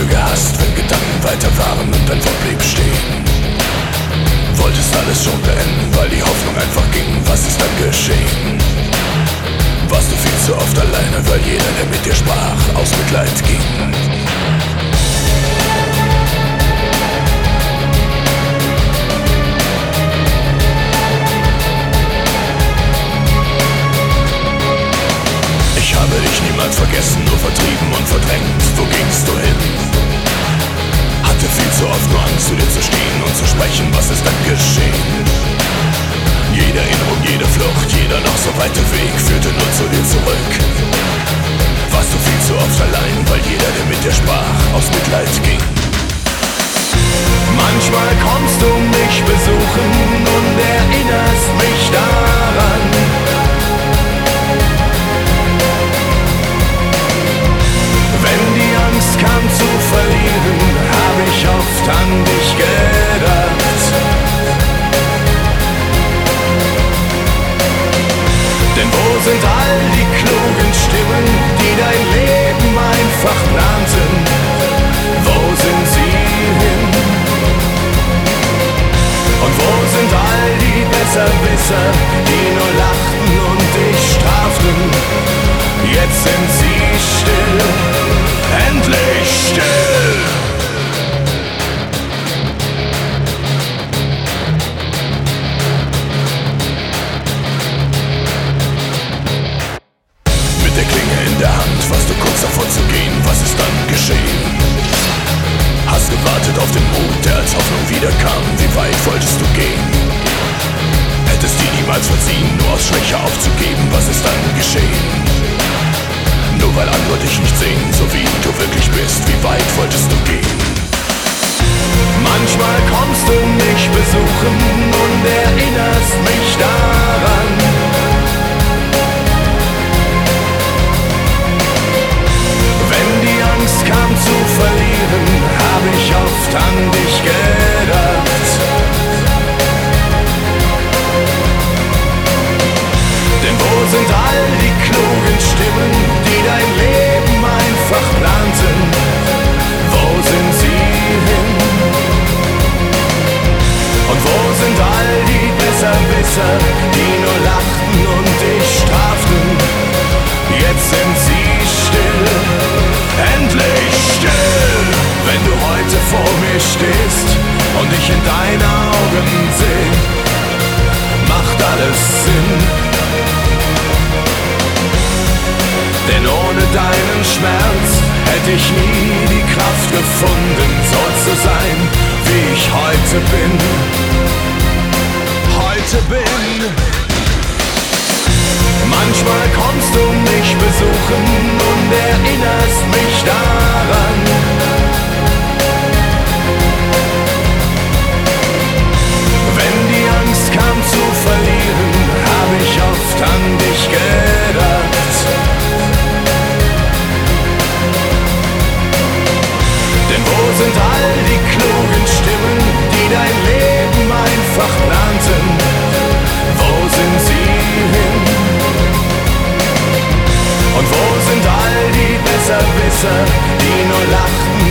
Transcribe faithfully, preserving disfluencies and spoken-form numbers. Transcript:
dafür gehasst, wenn Gedanken weiter waren und dein Wort blieb stehen. Wolltest alles schon beenden, weil die Hoffnung einfach ging. Was ist dann geschehen? Warst du viel zu oft alleine, weil jeder, der mit dir sprach, aus Mitleid ging. Ich habe dich niemals vergessen, nur vertrieben und verdrängt. Wo gingst du hin? Hatte viel zu oft nur Angst, zu dir zu stehen und zu sprechen. Was ist dann geschehen? Jede Erinnerung, jede Flucht, jeder noch so weite Weg führte nur zu dir zurück. Warst du viel zu oft allein, weil jeder, der mit dir sprach, aus Mitleid ging. Manchmal kommst du mich besuchen und erinnerst mich daran. Wenn die Angst kam zu verlieren, hab ich oft an dich gedacht. Denn wo sind all die klugen Stimmen, die dein Leben einfach planten? Wo sind sie hin? Und wo sind all die Besserwisser, die nur lachten und dich straften? Jetzt sind sie still, endlich still. Mit der Klinge in der Hand warst du kurz davor zu gehen. Was ist dann geschehen? Hast gewartet auf den Mut, der als Hoffnung wiederkam. Wie weit wolltest du gehen? Hättest dir niemals verziehen, nur aus Schwäche aufzugeben. Was ist dann geschehen? Nur weil andere dich nicht sehen, so wie du wirklich bist. Wie weit wolltest du gehen? Manchmal kommst du mich besuchen und erinnerst mich daran. Wenn die Angst kam zu verlieren, hab ich oft an dich gedacht. Denn wo sind all die klugen Stimmen, die dein Leben einfach planten? Wo sind sie hin? Und wo sind all die Besserwisser, die nur lachten und dich straften? Jetzt sind sie still, endlich still. Wenn du heute vor mir stehst und ich in deine Augen seh, macht alles Sinn. Denn ohne deinen Schmerz hätte ich nie die Kraft gefunden, so zu sein, wie ich heute bin. Heute bin. Manchmal kommst du mich besuchen und erinnerst mich daran. Wenn die Angst kam zu verlieren, hab ich oft an dich gedacht. Denn wo sind all die klugen Stimmen, die dein Leben einfach planten? Wo sind sie hin? Und wo sind all die Besserwisser, die nur lachten